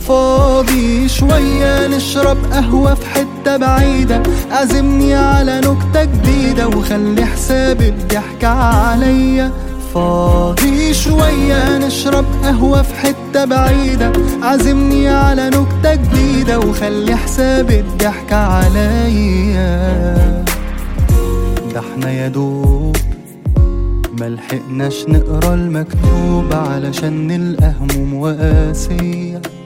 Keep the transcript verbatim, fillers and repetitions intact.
فاضي شوية نشرب قهوة في حتة بعيدة، عزمني على نكتة جديدة وخلي حساب الضحك عليا. فاضي شوية نشرب قهوة في حتة بعيدة، عزمني على نكتة جديدة وخلي حساب الضحك عليا. ده احنا يا دوب ملحقناش نقرا المكتوب علشان نلقى هموم وقاسية.